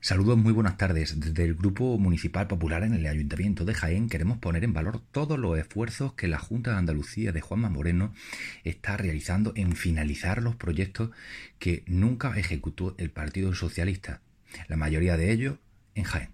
Saludos, muy buenas tardes. Desde el Grupo Municipal Popular en el Ayuntamiento de Jaén queremos poner en valor todos los esfuerzos que la Junta de Andalucía de Juanma Moreno está realizando en finalizar los proyectos que nunca ejecutó el Partido Socialista, la mayoría de ellos en Jaén.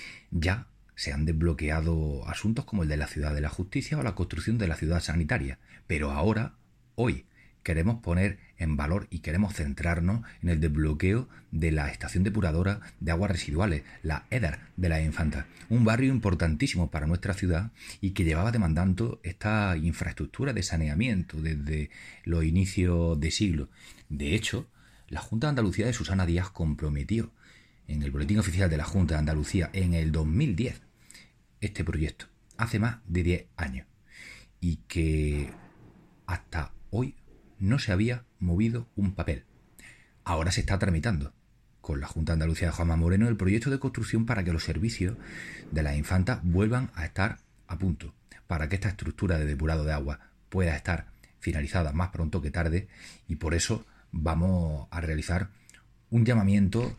Ya se han desbloqueado asuntos como el de la Ciudad de la Justicia o la construcción de la ciudad sanitaria, pero ahora, hoy, queremos poner en valor y queremos centrarnos en el desbloqueo de la estación depuradora de aguas residuales, la EDAR de la Infanta, un barrio importantísimo para nuestra ciudad y que llevaba demandando esta infraestructura de saneamiento desde los inicios de siglo. De hecho, la Junta de Andalucía de Susana Díaz comprometió en el Boletín Oficial de la Junta de Andalucía en el 2010 este proyecto, hace más de 10 años, y que hasta hoy no se había movido un papel. Ahora se está tramitando con la Junta de Andalucía de Juanma Moreno el proyecto de construcción para que los servicios de la Infanta vuelvan a estar a punto, para que esta estructura de depurado de agua pueda estar finalizada más pronto que tarde, y por eso vamos a realizar un llamamiento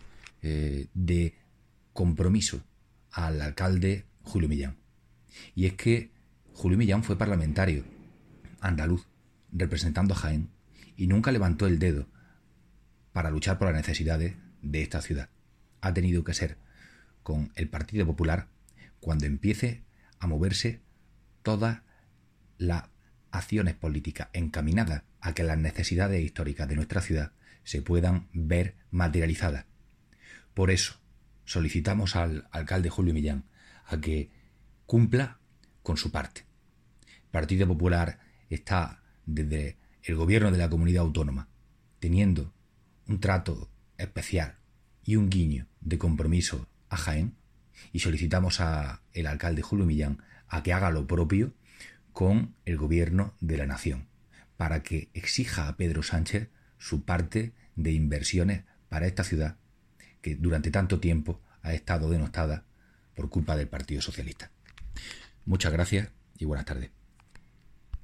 de compromiso al alcalde Julio Millán. Y es que Julio Millán fue parlamentario andaluz representando a Jaén y nunca levantó el dedo para luchar por las necesidades de esta ciudad. Ha tenido que ser con el Partido Popular cuando empiece a moverse todas las acciones políticas encaminadas a que las necesidades históricas de nuestra ciudad se puedan ver materializadas. Por eso solicitamos al alcalde Julio Millán a que cumpla con su parte. El Partido Popular está desde el gobierno de la comunidad autónoma teniendo un trato especial y un guiño de compromiso a Jaén, y solicitamos al alcalde Julio Millán a que haga lo propio con el gobierno de la nación, para que exija a Pedro Sánchez su parte de inversiones para esta ciudad que durante tanto tiempo ha estado denostada por culpa del Partido Socialista. Muchas gracias y buenas tardes.